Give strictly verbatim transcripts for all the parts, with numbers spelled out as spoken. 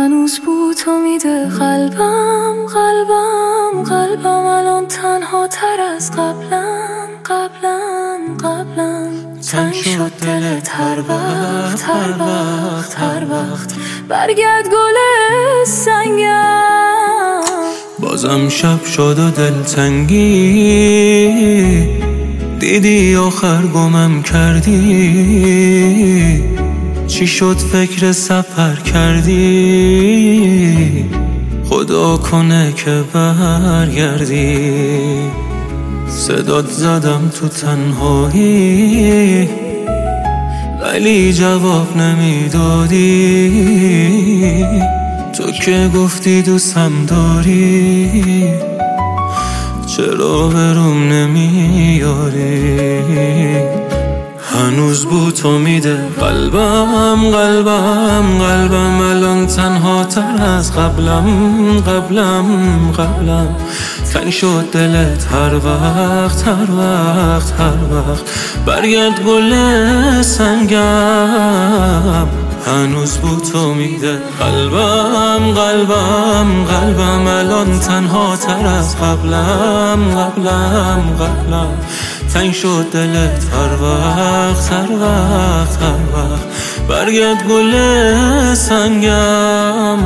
هنوز بود امید قلبم قلبم قلبم الان تنها تر از قبلا قبلا قبلا تنگ شد دلت هر وقت هر وقت هر وقت برگرد گل سنگم. بازم شب شد و دلتنگی دیدی آخر گمم کردی، چی شد فکر سفر کردی، خدا کنه که برگردی. صدات زدم تو تنهایی ولی جواب نمیدادی، تو که گفتی دوستم داری چرا بروم نمیاری. هنوز بود امید قلبم قلبم قلبم الان تنها تر از قبلم قبلم قبلم تنگ شد دلت هر وقت هر وقت هر وقت برگرد گل سنگم. هنوز بود امید قلبم قلبم قلبم الان تنها تر از قبلم قبلم قبلم تنگ شد دلت هر وقت هر وقت هر وقت برگرد گل سنگم.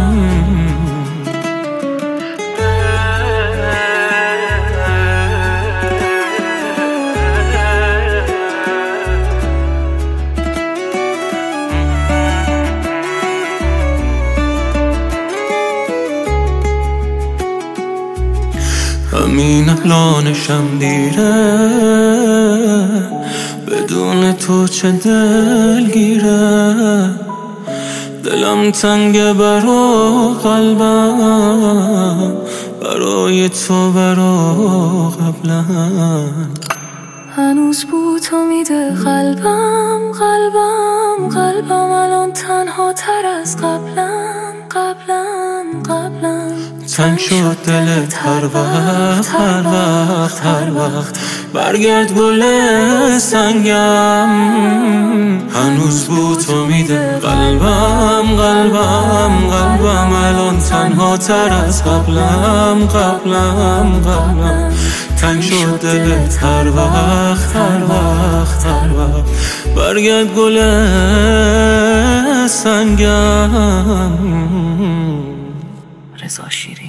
همین الانشم دیره بدون تو چه دلگیره، دلم تنگه برا قلبم برای تو برا قبلا. هنوز بود امید قلبم قلبم قلبم الان تنها تر از قبلا قبلا قبلا تنگ شد دلت هر وقت هر وقت هر وقت برگرد گل سنگم. هنوز بود امید قلبم قلبم قلبم الان تنها تر از قبلم قبلم قبلم تنگ شد دلت هر وقت هر وقت هر وقت برگرد گل سنگم. رضا شیرین.